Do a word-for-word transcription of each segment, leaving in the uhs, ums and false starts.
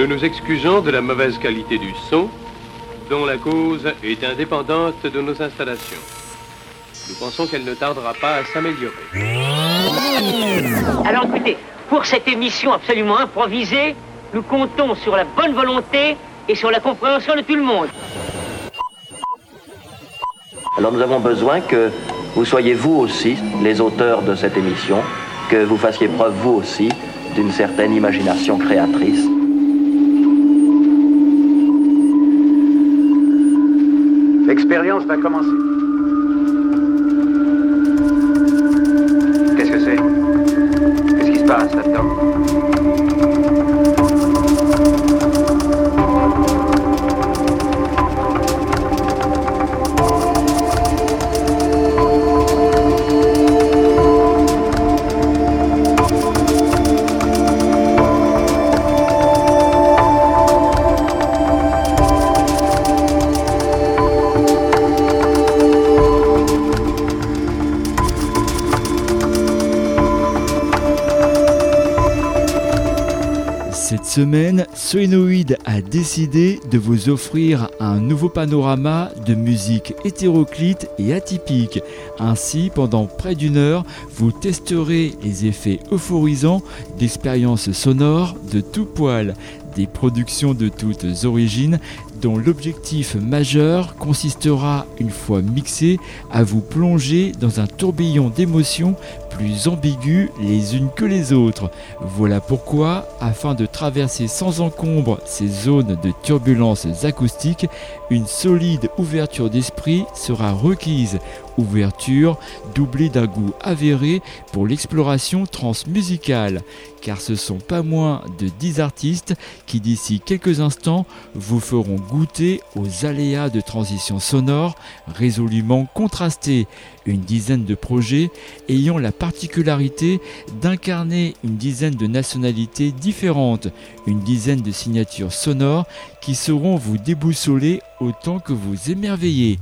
Nous nous excusons de la mauvaise qualité du son, dont la cause est indépendante de nos installations. Nous pensons qu'elle ne tardera pas à s'améliorer. Alors écoutez, pour cette émission absolument improvisée, nous comptons sur la bonne volonté et sur la compréhension de tout le monde. Alors nous avons besoin que vous soyez vous aussi les auteurs de cette émission, que vous fassiez preuve vous aussi d'une certaine imagination créatrice. L'expérience va commencer. Qu'est-ce que c'est? Qu'est-ce qui se passe là-dedans? Cette semaine, Soénoïde a décidé de vous offrir un nouveau panorama de musique hétéroclite et atypique. Ainsi, pendant près d'une heure, vous testerez les effets euphorisants d'expériences sonores de tout poil, des productions de toutes origines, dont l'objectif majeur consistera, une fois mixé, à vous plonger dans un tourbillon d'émotions plus ambiguës les unes que les autres. Voilà pourquoi, afin de traverser sans encombre ces zones de turbulences acoustiques, une solide ouverture d'esprit sera requise. Ouverture doublée d'un goût avéré pour l'exploration transmusicale, car ce sont pas moins de dix artistes qui d'ici quelques instants vous feront goûter aux aléas de transition sonore résolument contrastés. Une dizaine de projets ayant la particularité d'incarner une dizaine de nationalités différentes, une dizaine de signatures sonores qui sauront vous déboussoler autant que vous émerveiller.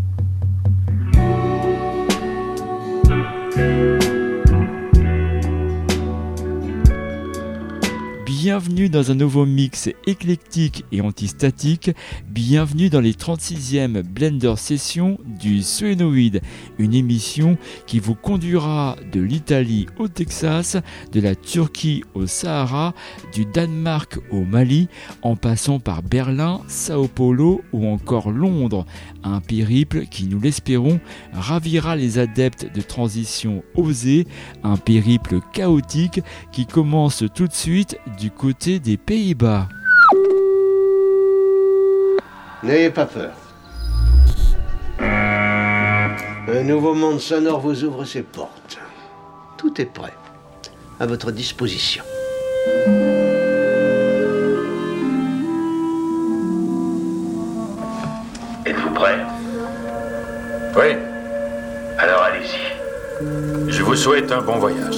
Bienvenue dans un nouveau mix éclectique et antistatique. Bienvenue dans les trente-sixièmes Blender Sessions du Soénoïde, une émission qui vous conduira de l'Italie au Texas, de la Turquie au Sahara, du Danemark au Mali, en passant par Berlin, Sao Paulo ou encore Londres. Un périple qui, nous l'espérons, ravira les adeptes de transition osée, un périple chaotique qui commence tout de suite du côté des Pays-Bas. N'ayez pas peur. Un nouveau monde sonore vous ouvre ses portes. Tout est prêt, à votre disposition. Êtes-vous prêt? Oui. Alors allez-y. Je vous souhaite un bon voyage.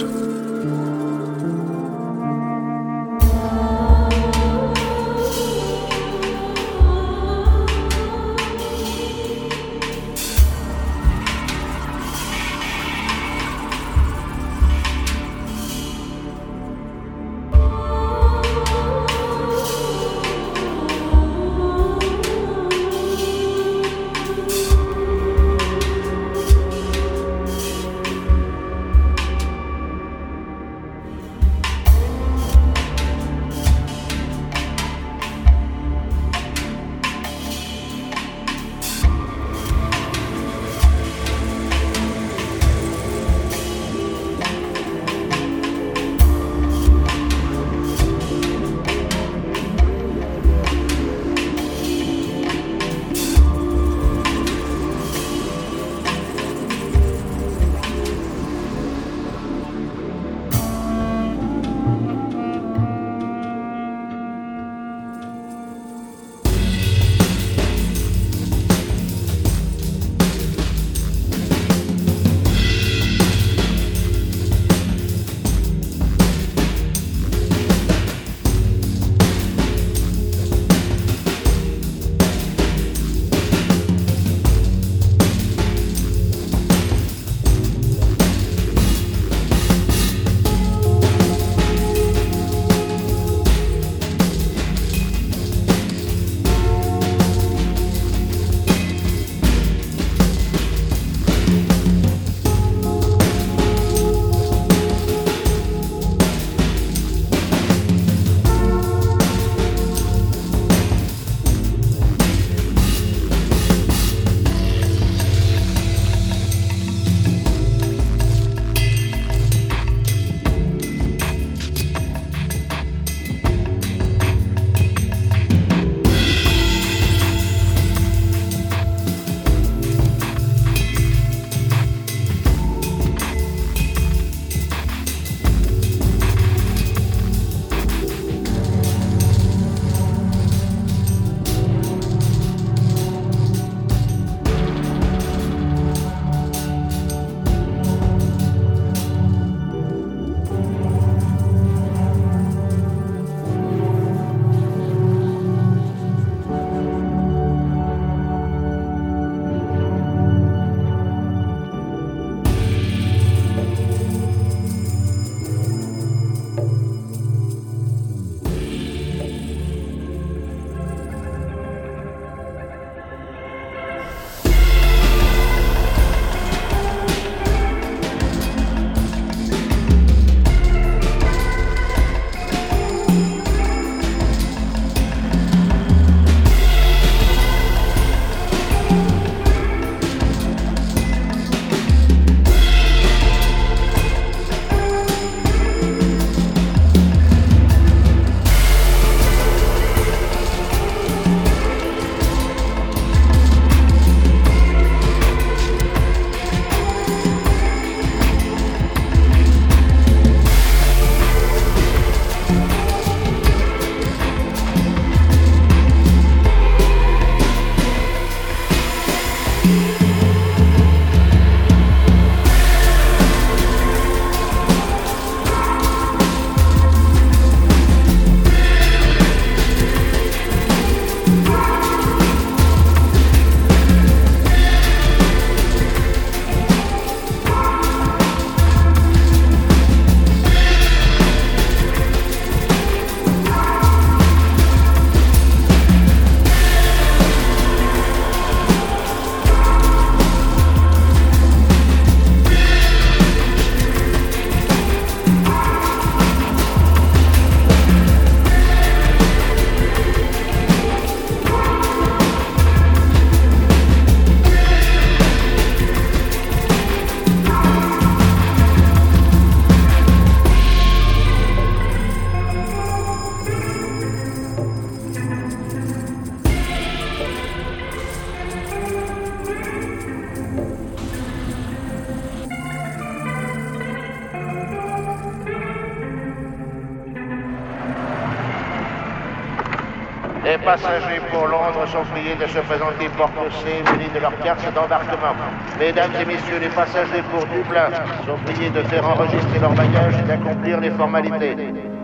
passagers pour Londres sont priés de se présenter porte C munis de leur carte d'embarquement. Mesdames et messieurs les passagers pour Dublin sont priés de faire enregistrer leurs bagages et d'accomplir les formalités.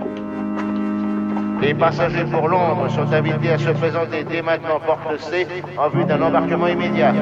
Les passagers pour Londres sont invités à se présenter dès maintenant porte C en vue d'un embarquement immédiat.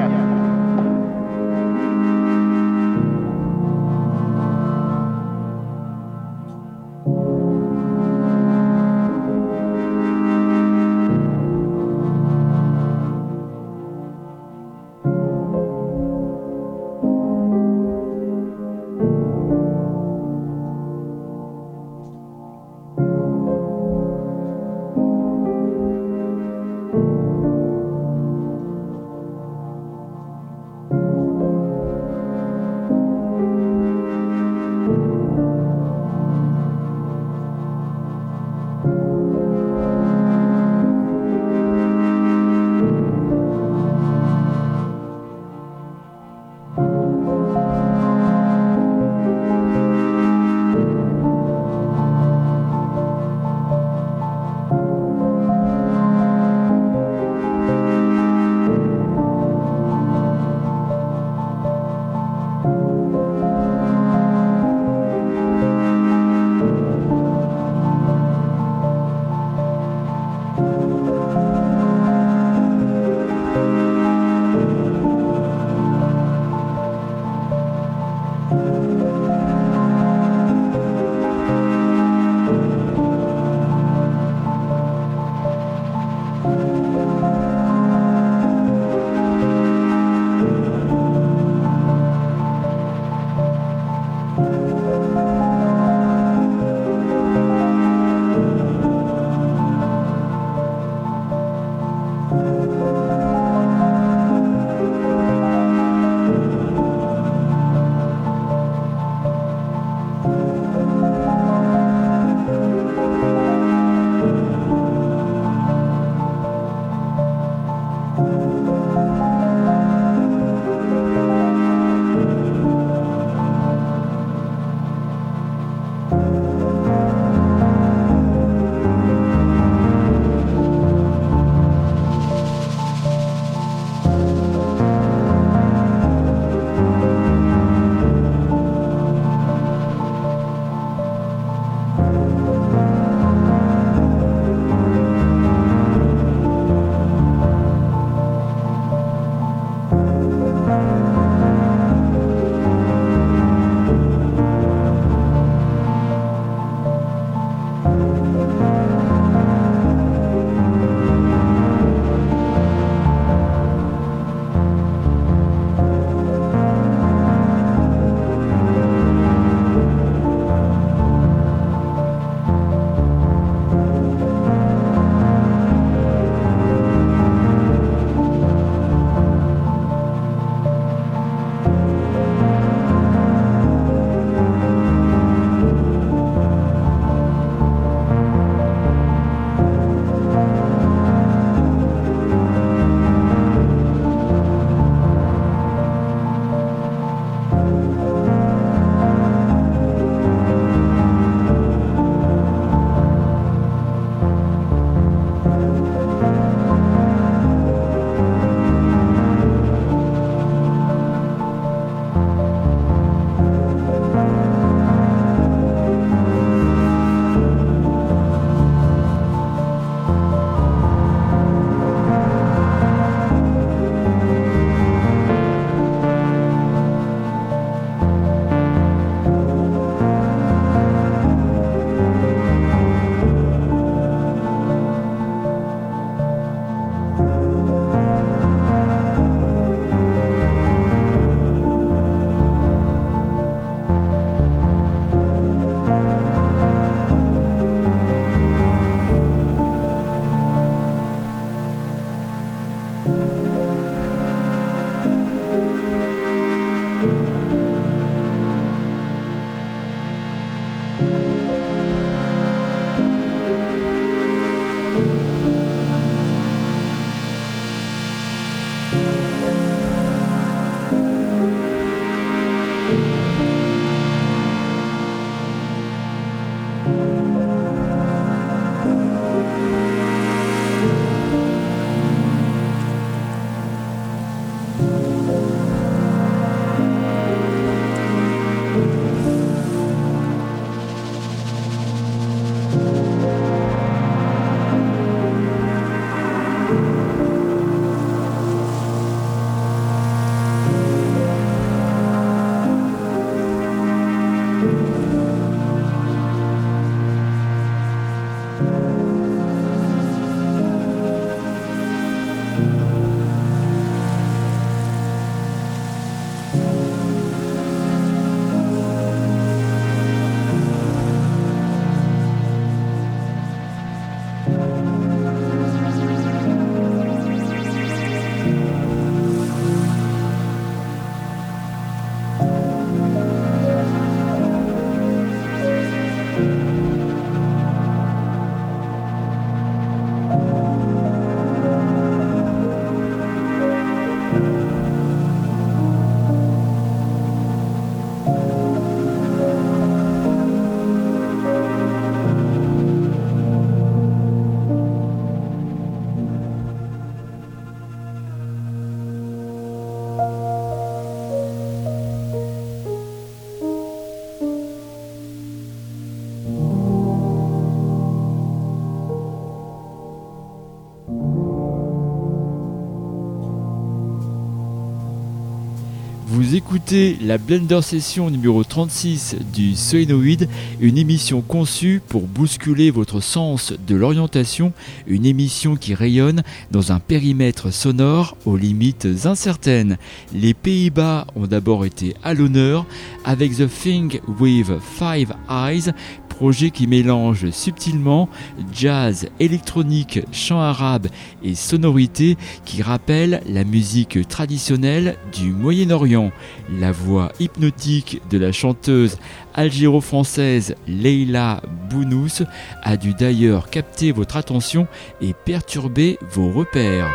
d'écouter la Blender Session numéro trente-six du Solenoid, une émission conçue pour bousculer votre sens de l'orientation, une émission qui rayonne dans un périmètre sonore aux limites incertaines. Les Pays-Bas ont d'abord été à l'honneur avec The Thing with Five Eyes, projet qui mélange subtilement jazz, électronique, chant arabe et sonorités qui rappellent la musique traditionnelle du Moyen-Orient. La voix hypnotique de la chanteuse algéro-française Leila Bounous a dû d'ailleurs capter votre attention et perturber vos repères.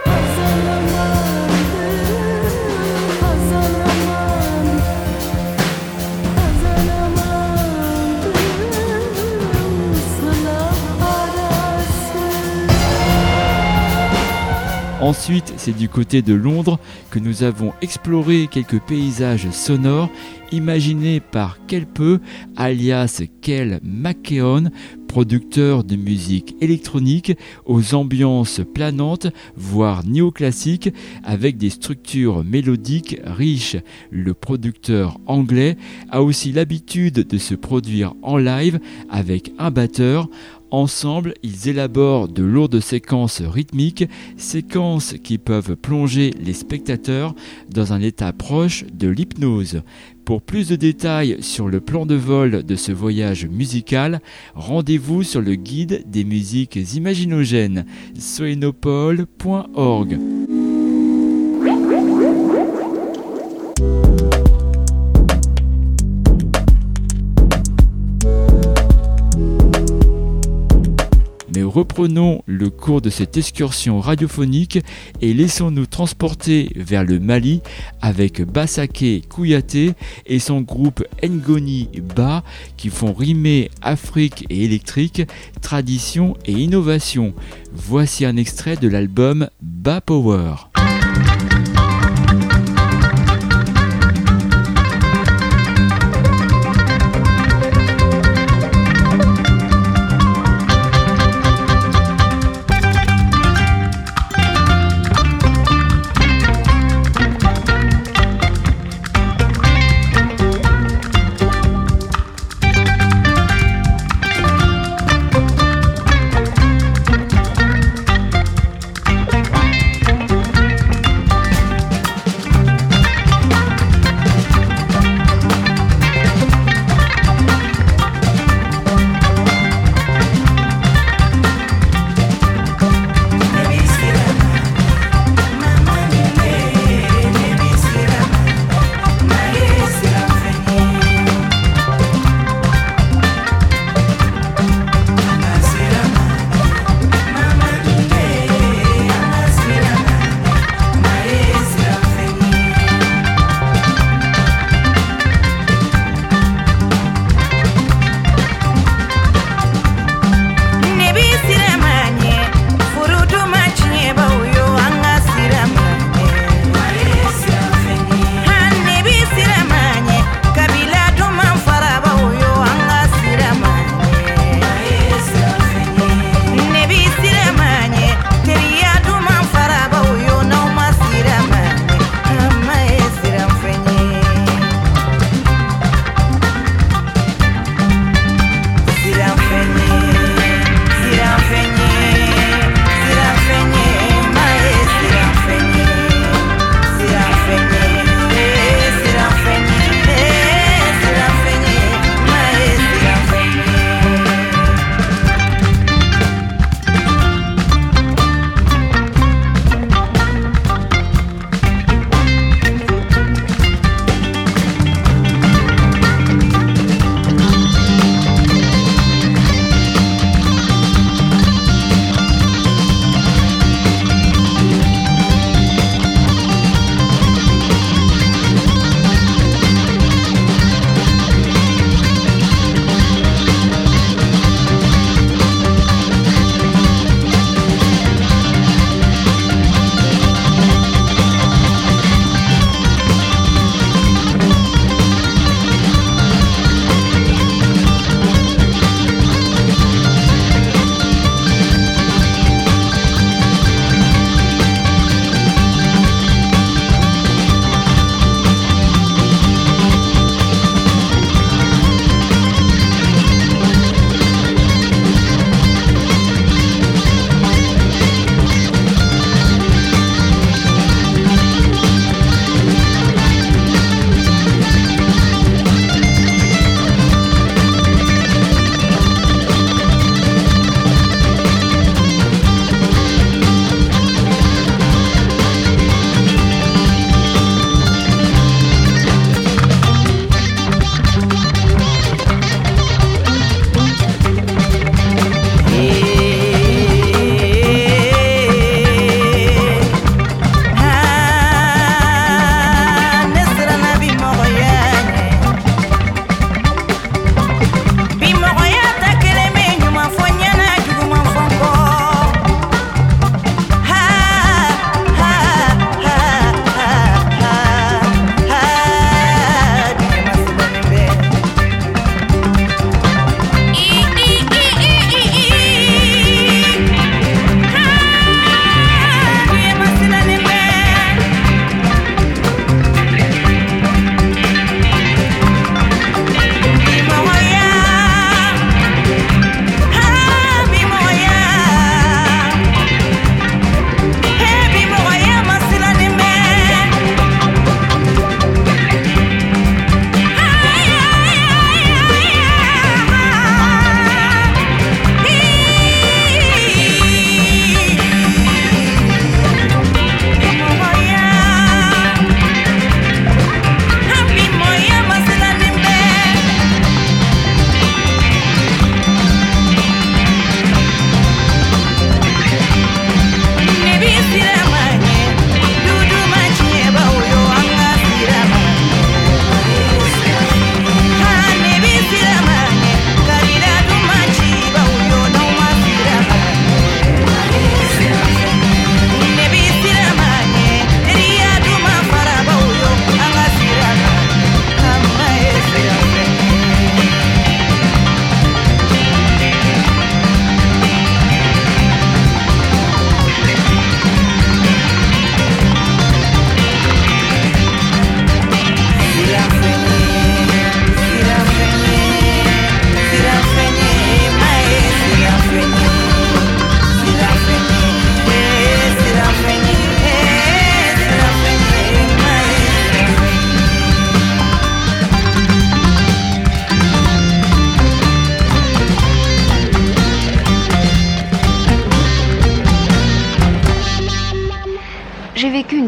Ensuite, c'est du côté de Londres que nous avons exploré quelques paysages sonores imaginés par Kelpe, alias Kel McKeown, producteur de musique électronique aux ambiances planantes, voire néoclassiques, avec des structures mélodiques riches. Le producteur anglais a aussi l'habitude de se produire en live avec un batteur. Ensemble, ils élaborent de lourdes séquences rythmiques, séquences qui peuvent plonger les spectateurs dans un état proche de l'hypnose. Pour plus de détails sur le plan de vol de ce voyage musical, rendez-vous sur le guide des musiques imaginogènes, solenopole point org. Mais reprenons le cours de cette excursion radiophonique et laissons-nous transporter vers le Mali avec Bassaké Kouyaté et son groupe Ngoni Ba qui font rimer Afrique et électrique, tradition et innovation. Voici un extrait de l'album Ba Power.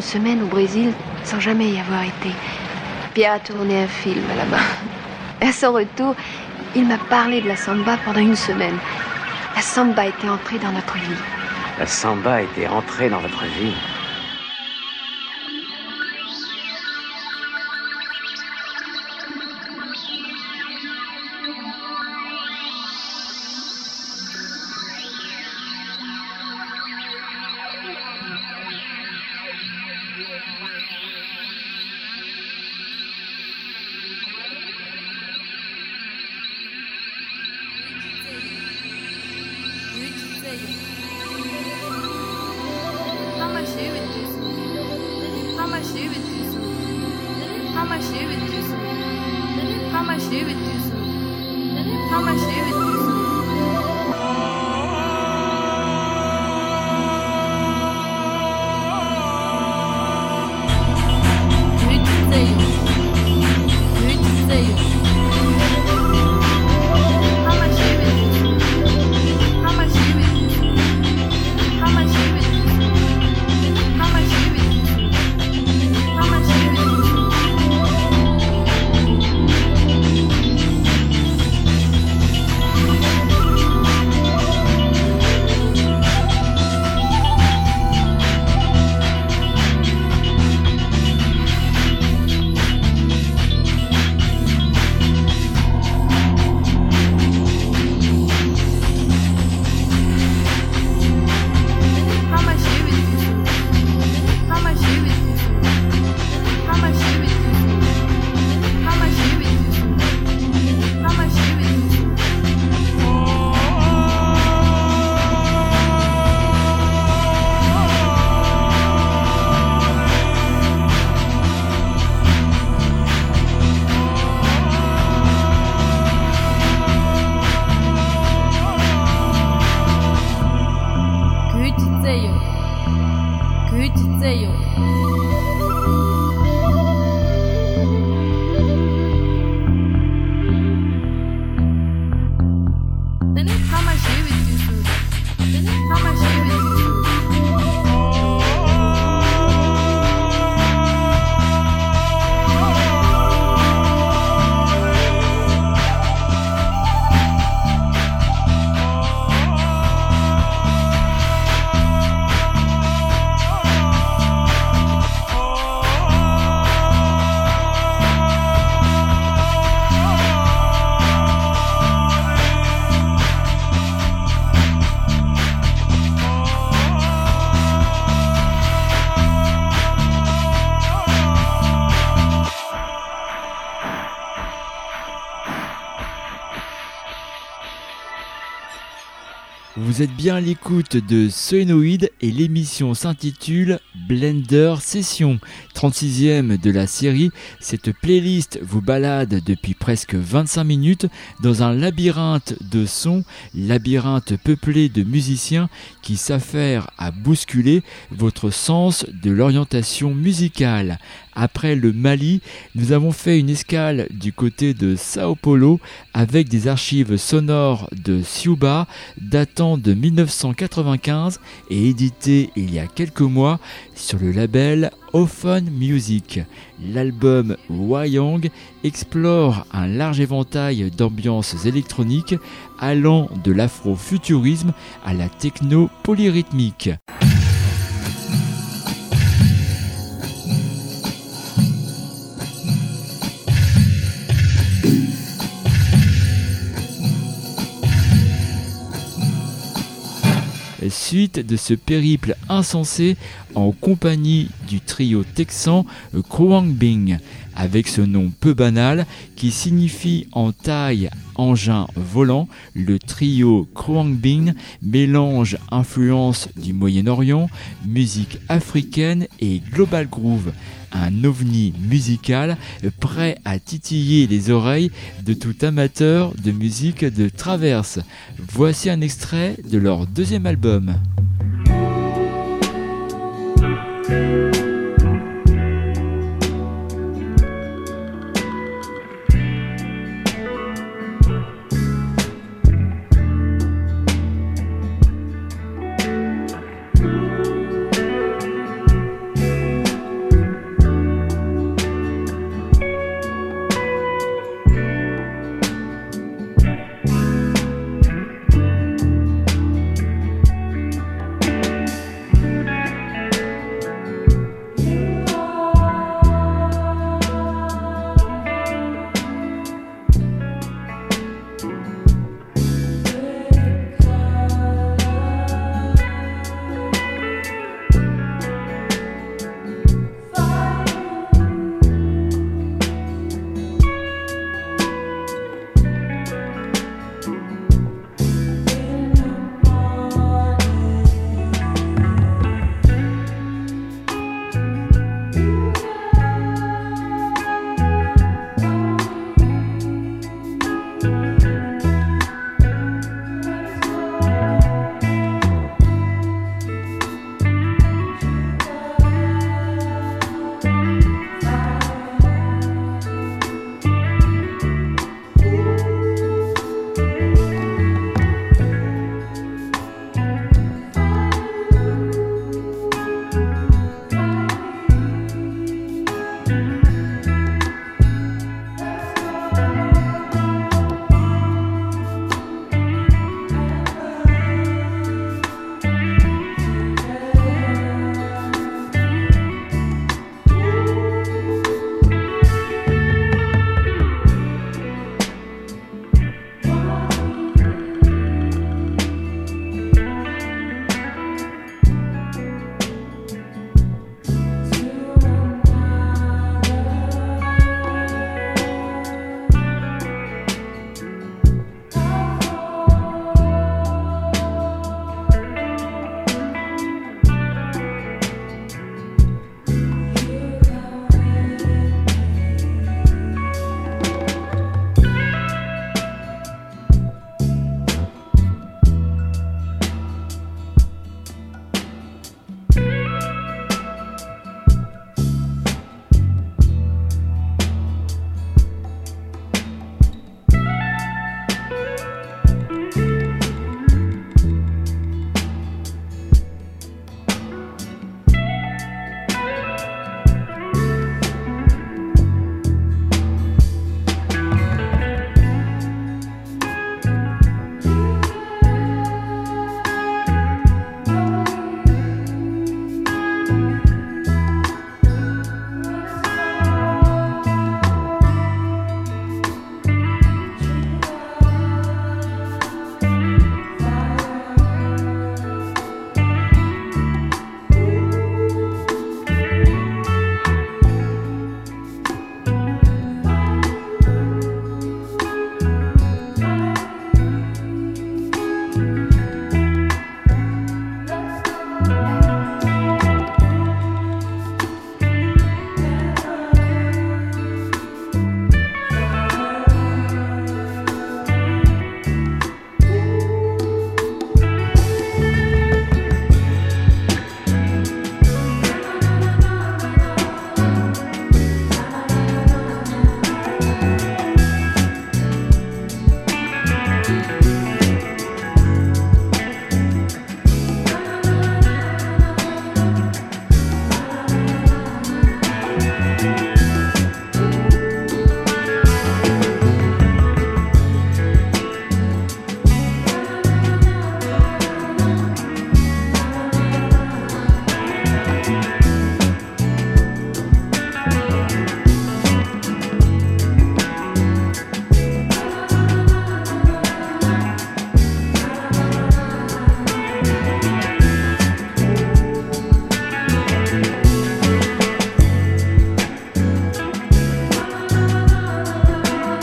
semaine au Brésil sans jamais y avoir été. Pierre a tourné un film là-bas. À son retour, il m'a parlé de la samba pendant une semaine. La samba était entrée dans notre vie. La samba était entrée dans votre vie. Vous êtes bien à l'écoute de Solenoid et l'émission s'intitule Blender Session, trente-sixième de la série. Cette playlist vous balade depuis presque vingt-cinq minutes dans un labyrinthe de sons, labyrinthe peuplé de musiciens qui s'affairent à bousculer votre sens de l'orientation musicale. Après le Mali, nous avons fait une escale du côté de Sao Paulo avec des archives sonores de Siuba datant de mille neuf cent quatre-vingt-quinze et éditées il y a quelques mois sur le label Ophon Music. L'album Wayang explore un large éventail d'ambiances électroniques allant de l'afrofuturisme à la techno polyrythmique. Suite de ce périple insensé en compagnie du trio texan Khruangbin, avec ce nom peu banal qui signifie en thaï engin volant, le trio Khruangbin mélange influences du Moyen-Orient, musique africaine et global groove. Un ovni musical prêt à titiller les oreilles de tout amateur de musique de traverse. Voici un extrait de leur deuxième album.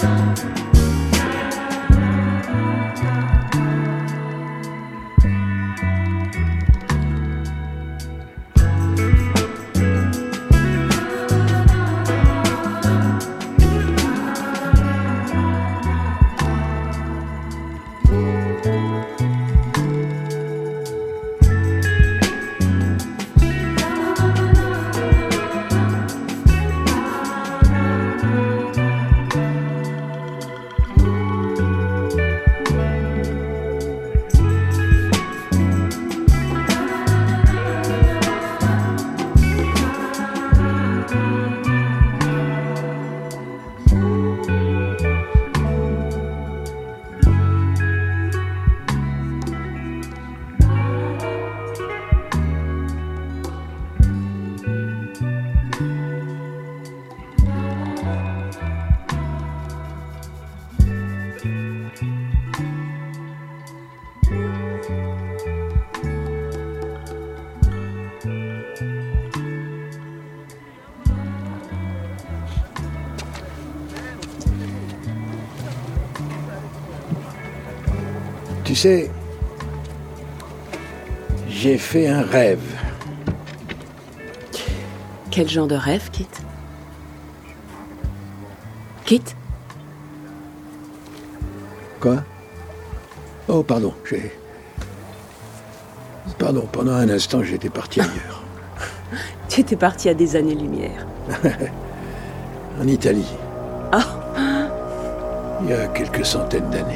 Tu sais, j'ai fait un rêve. Quel genre de rêve, Kit? Kit? Quoi? Oh, pardon, j'ai... Pardon, pendant un instant, j'étais parti ailleurs. Tu étais parti à des années-lumière. En Italie. Ah! Il y a quelques centaines d'années.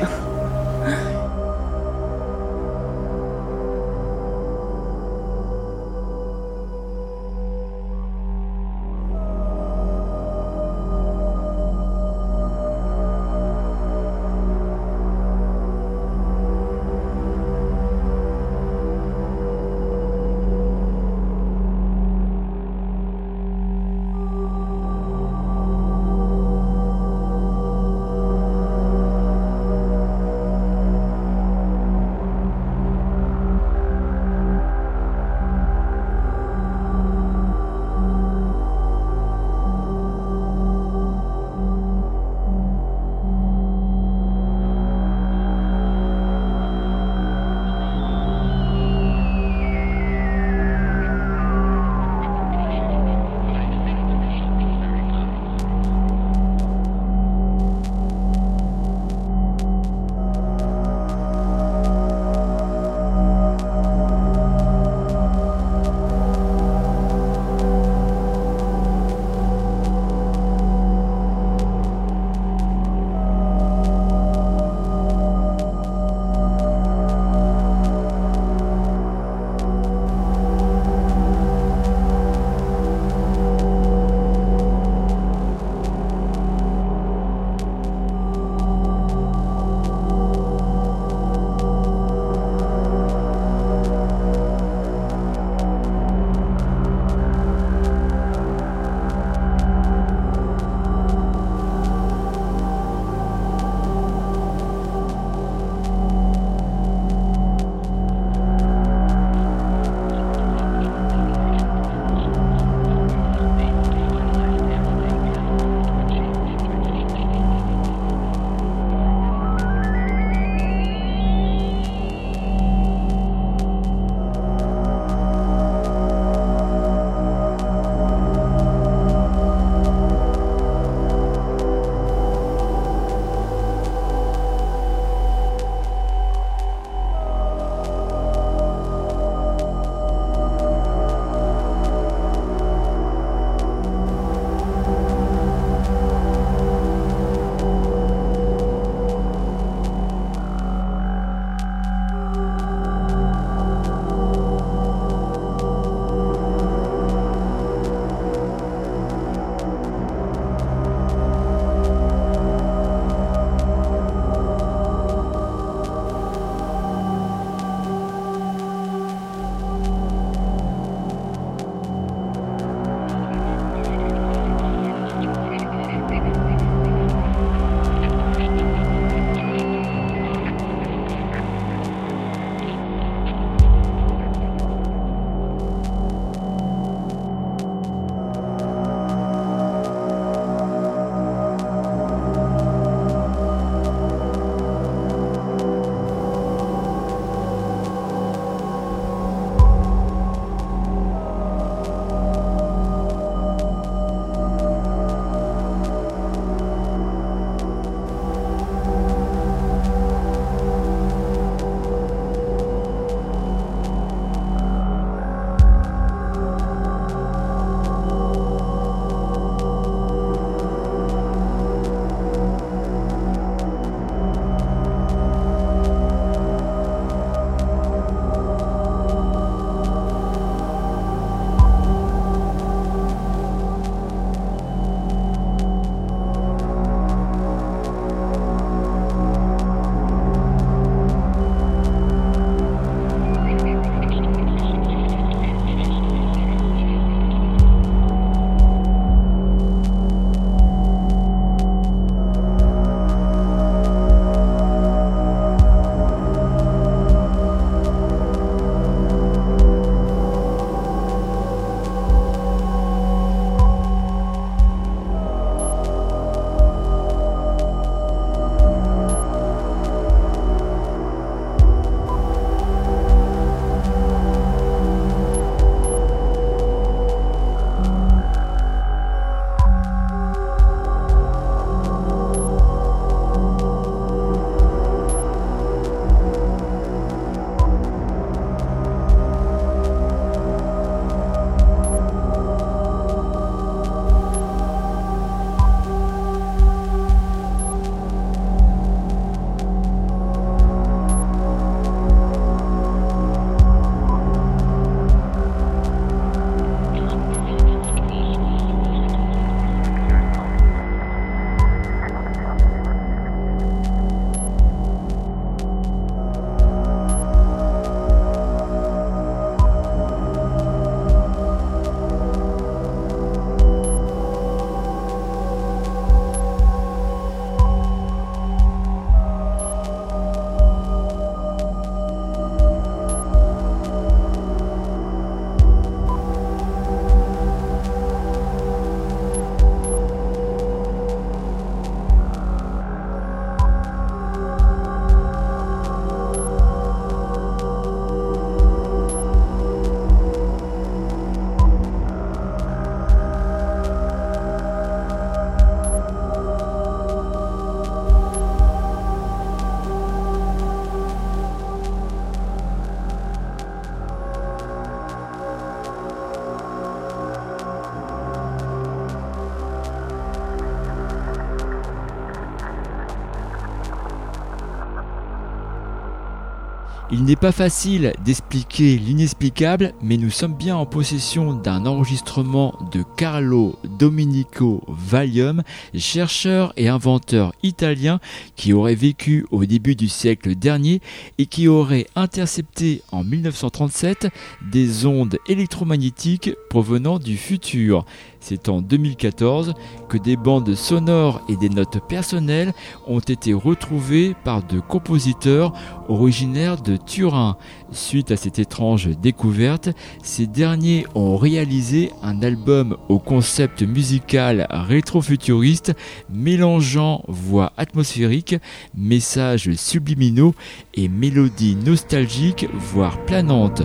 Il n'est pas facile d'expliquer l'inexplicable, mais nous sommes bien en possession d'un enregistrement de Carlo Domenico Valium, chercheur et inventeur italien qui aurait vécu au début du siècle dernier et qui aurait intercepté en mille neuf cent trente-sept des ondes électromagnétiques provenant du futur. C'est en deux mille quatorze que des bandes sonores et des notes personnelles ont été retrouvées par deux compositeurs originaires de Turin. Suite à cette étrange découverte, ces derniers ont réalisé un album au concept musical rétro-futuriste mélangeant voix atmosphériques, messages subliminaux et mélodies nostalgiques voire planantes.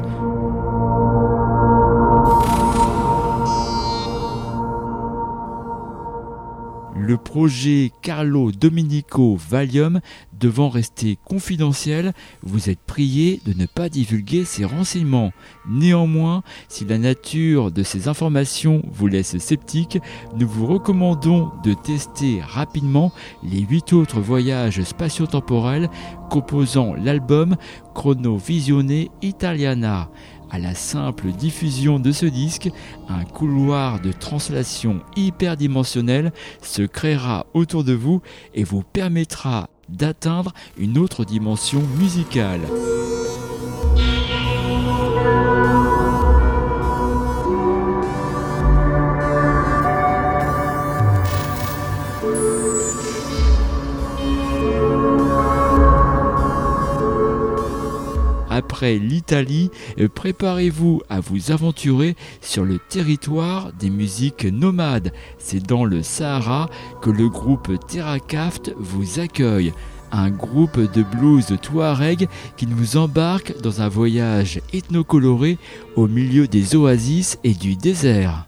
Le projet Carlo Domenico Valium devant rester confidentiel, vous êtes prié de ne pas divulguer ces renseignements. Néanmoins, si la nature de ces informations vous laisse sceptique, nous vous recommandons de tester rapidement les huit autres voyages spatio-temporels composant l'album Chronovisione Italiana. À la simple diffusion de ce disque, un couloir de translation hyperdimensionnel se créera autour de vous et vous permettra d'atteindre une autre dimension musicale. Après l'Italie, préparez-vous à vous aventurer sur le territoire des musiques nomades. C'est dans le Sahara que le groupe Terrakaft vous accueille. Un groupe de blues touareg qui nous embarque dans un voyage ethnocoloré au milieu des oasis et du désert.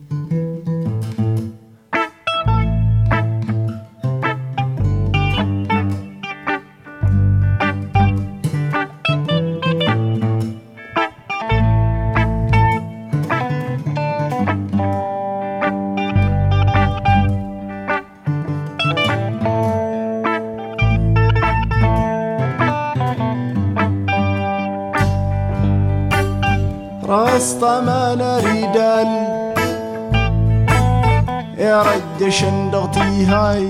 طمان ريدال يا رد شندغتي هاي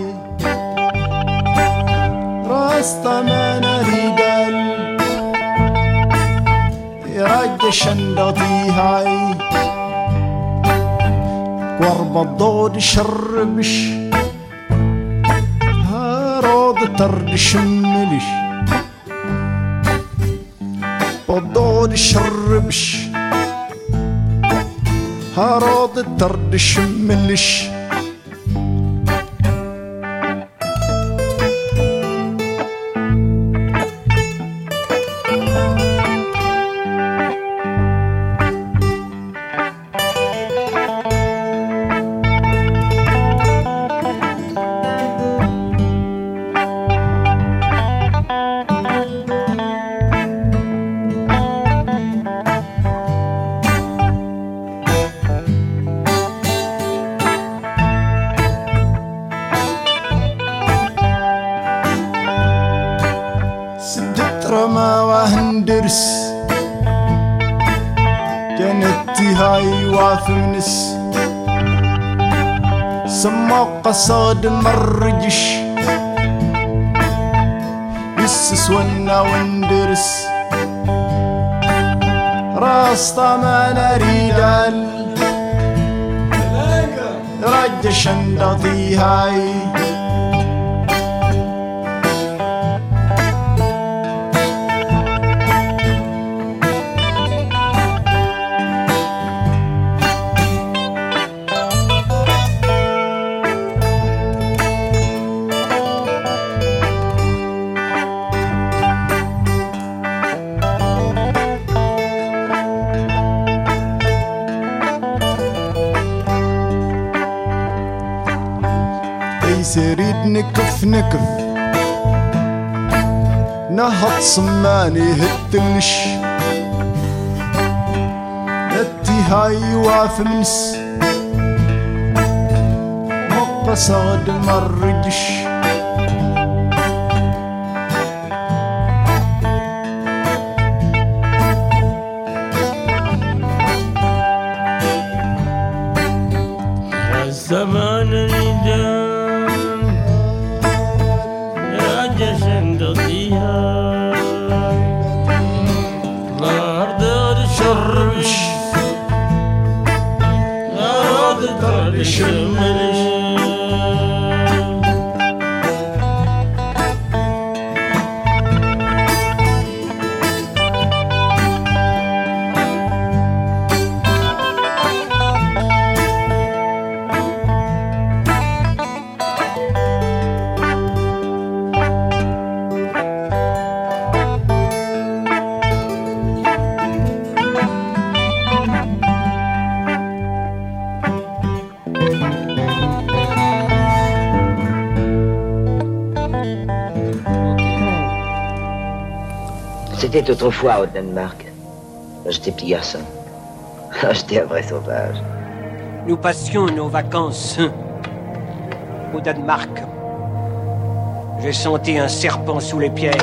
راس طمان ريدال يا رد شندغتي هاي قرب الضود شربش هارود ترد شملش الضود شربش هارود الترد شملش وافنس سما قصاد مرجش يسس ونا وندرس راس طمان ريدال رج شندطي هاي سريد نكف نكف نهض صماني هتلش نتي هاي وافمس مقصاد مرجش C'était autrefois au Danemark. J'étais petit garçon. J'étais un vrai sauvage. Nous passions nos vacances au Danemark. J'ai senti un serpent sous les pierres.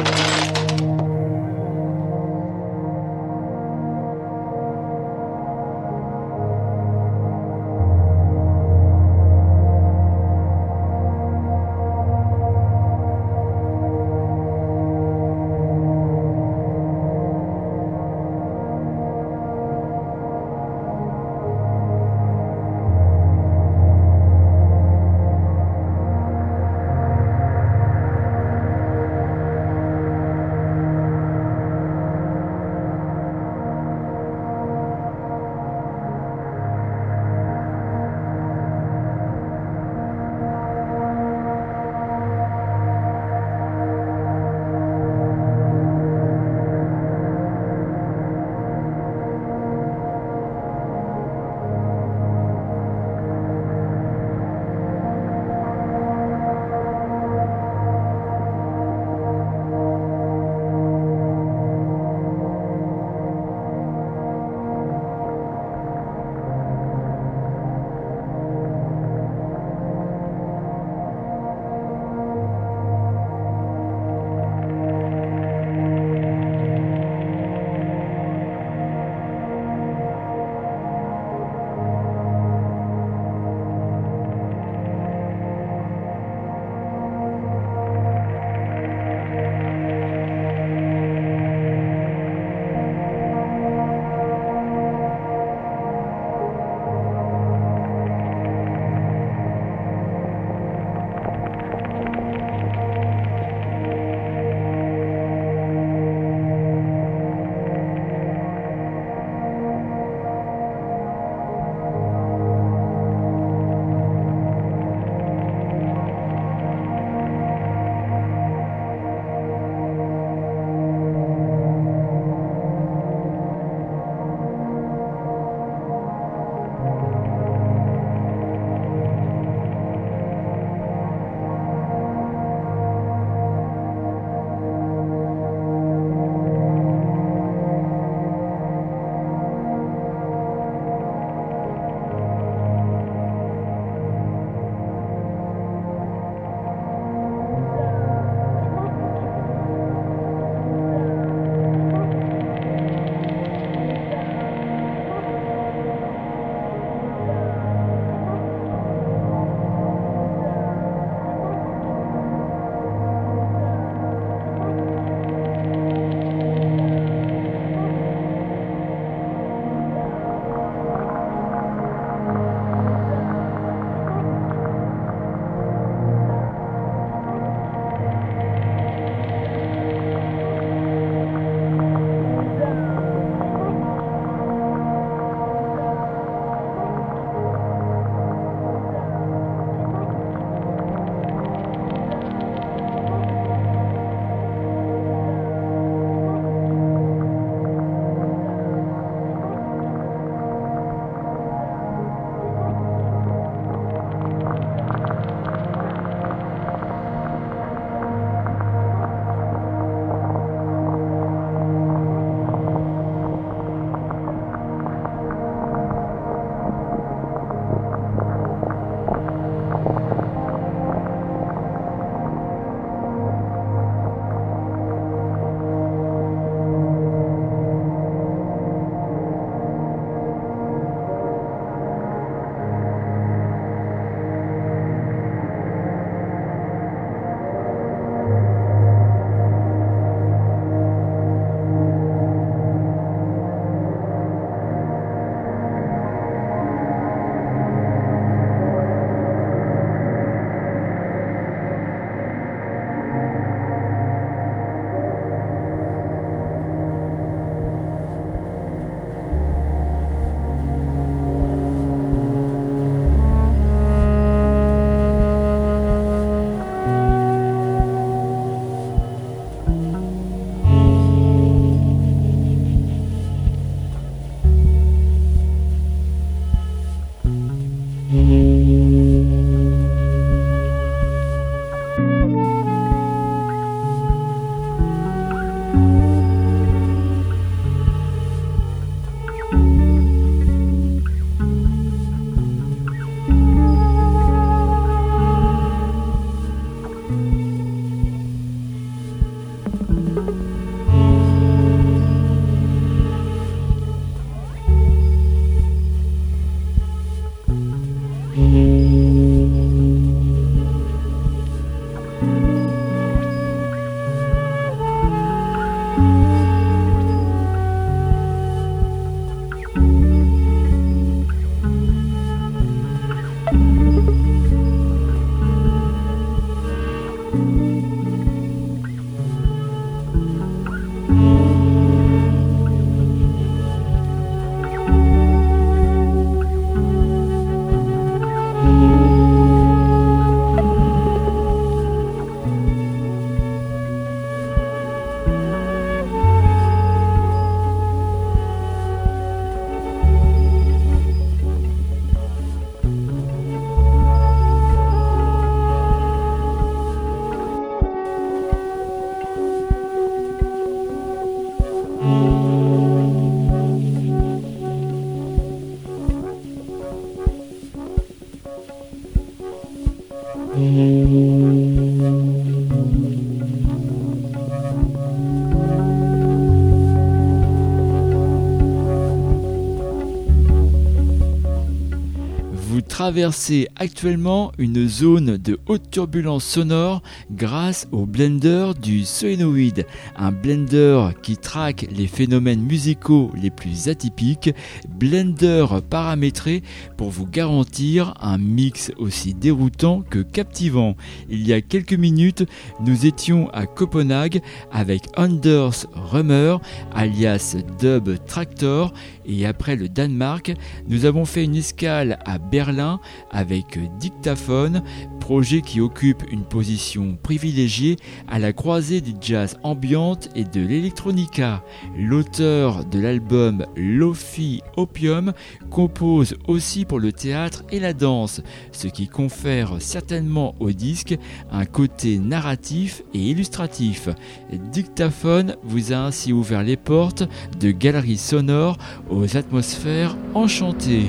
traversez actuellement une zone de haute turbulence sonore grâce au blender du Soenoid, un blender qui traque les phénomènes musicaux les plus atypiques, blender paramétré pour vous garantir un mix aussi déroutant que captivant. Il y a quelques minutes, nous étions à Copenhague avec Anders Rømer, alias Dub Tractor, et après le Danemark, nous avons fait une escale à Berlin avec Dictaphone, projet qui occupe une position privilégiée à la croisée du jazz ambiante et de l'electronica. L'auteur de l'album Lofi Opium compose aussi pour le théâtre et la danse, ce qui confère certainement au disque un côté narratif et illustratif. Dictaphone vous a ainsi ouvert les portes de galeries sonores aux atmosphères enchantées.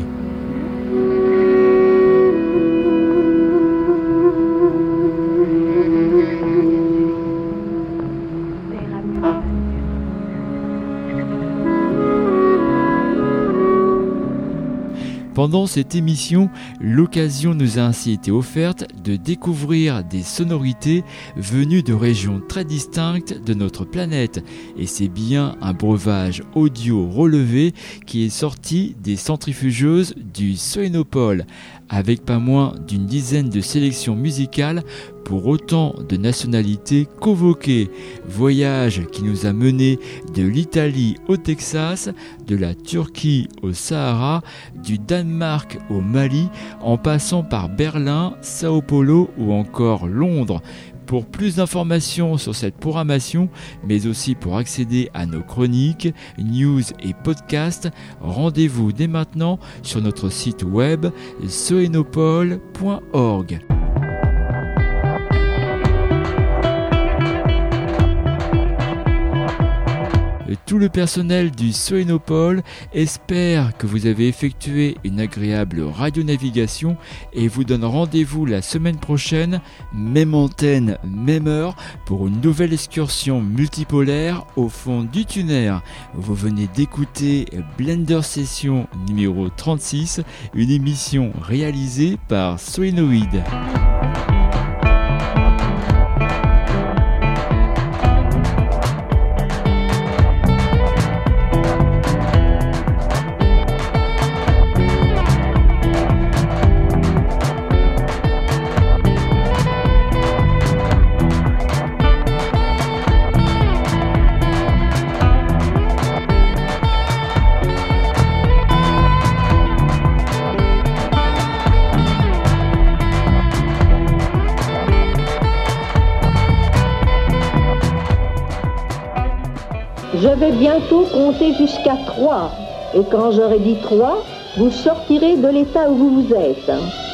Pendant cette émission, l'occasion nous a ainsi été offerte de découvrir des sonorités venues de régions très distinctes de notre planète. Et c'est bien un breuvage audio relevé qui est sorti des centrifugeuses du Soénopole, avec pas moins d'une dizaine de sélections musicales pour autant de nationalités convoquées. Voyage qui nous a menés de l'Italie au Texas, de la Turquie au Sahara, du Danemark au Mali, en passant par Berlin, Sao Paulo ou encore Londres. Pour plus d'informations sur cette programmation, mais aussi pour accéder à nos chroniques, news et podcasts, rendez-vous dès maintenant sur notre site web soenopole point org. Tout le personnel du Soénopole espère que vous avez effectué une agréable radionavigation et vous donne rendez-vous la semaine prochaine, même antenne, même heure, pour une nouvelle excursion multipolaire au fond du tunnel. Vous venez d'écouter Blender Session numéro trente-six, une émission réalisée par Soenoid. Je vais bientôt compter jusqu'à trois, et quand j'aurai dit trois, vous sortirez de l'état où vous vous êtes.